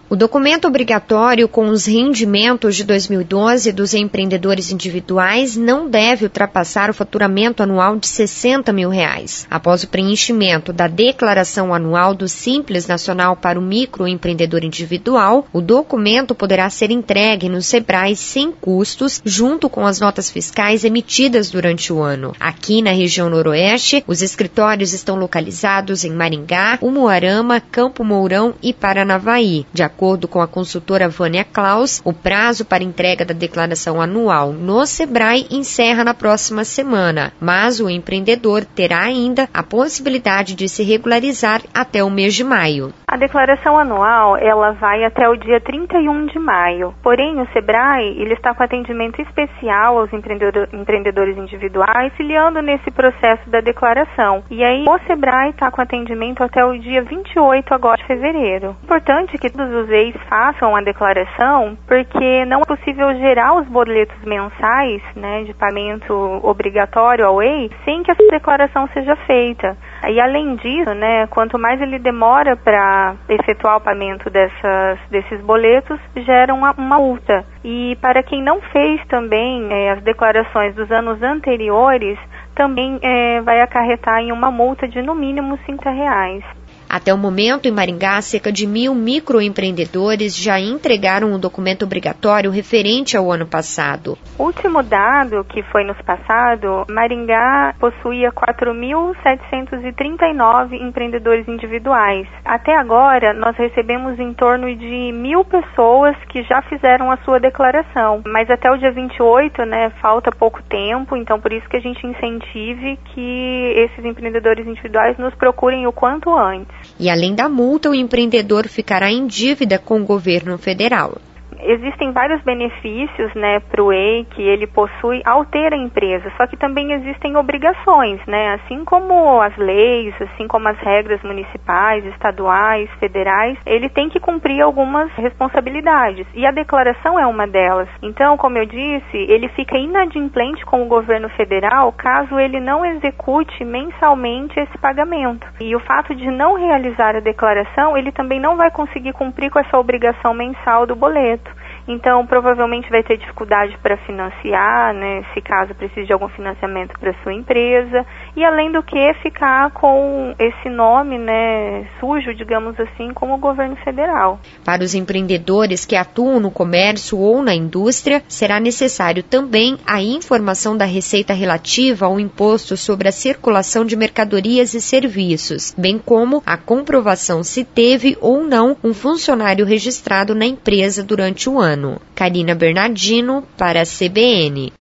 O documento obrigatório com os rendimentos de 2012 dos empreendedores individuais não deve ultrapassar o faturamento anual de R$60 mil. Após o preenchimento da declaração anual do Simples Nacional para o microempreendedor individual, o documento poderá ser entregue no Sebrae sem custos, junto com as notas fiscais emitidas durante o ano. Aqui na região noroeste, os escritórios estão localizados em Maringá, Umuarama, Campo Mourão e Paranavaí. De acordo com a consultora Vânia Klaus, o prazo para entrega da declaração anual no Sebrae encerra na próxima semana, mas o empreendedor terá ainda a possibilidade de se regularizar até o mês de maio. A declaração anual, ela vai até o dia 31 de maio. Porém, o Sebrae, ele está com atendimento especial aos empreendedores individuais, auxiliando nesse processo da declaração. E aí, o Sebrae está com atendimento até o dia 28 agora de fevereiro. Importante que todos os ex façam a declaração, porque não é possível gerar os boletos mensais, né, de pagamento obrigatório ao ex, sem que essa declaração seja feita. E além disso, né, quanto mais ele demora para efetuar o pagamento desses boletos, gera uma multa. E para quem não fez também as declarações dos anos anteriores, também vai acarretar em uma multa de no mínimo R$50. Até o momento, em Maringá, cerca de 1.000 microempreendedores já entregaram o documento obrigatório referente ao ano passado. O último dado que foi nos passado, Maringá possuía 4.739 empreendedores individuais. Até agora, nós recebemos em torno de 1.000 pessoas que já fizeram a sua declaração. Mas até o dia 28, né, falta pouco tempo, então por isso que a gente incentive que esses empreendedores individuais nos procurem o quanto antes. E além da multa, o empreendedor ficará em dívida com o governo federal. Existem vários benefícios, né, para o EI que ele possui ao ter a empresa, só que também existem obrigações, né, assim como as leis, assim como as regras municipais, estaduais, federais, ele tem que cumprir algumas responsabilidades, e a declaração é uma delas. Então, como eu disse, ele fica inadimplente com o governo federal caso ele não execute mensalmente esse pagamento. E o fato de não realizar a declaração, ele também não vai conseguir cumprir com essa obrigação mensal do boleto. Então, provavelmente vai ter dificuldade para financiar, né, se caso precise de algum financiamento para sua empresa, e além do que ficar com esse nome, né, sujo, digamos assim, como o governo federal. Para os empreendedores que atuam no comércio ou na indústria, será necessário também a informação da Receita relativa ao imposto sobre a circulação de mercadorias e serviços, bem como a comprovação se teve ou não um funcionário registrado na empresa durante o ano. Karina Bernardino, para a CBN.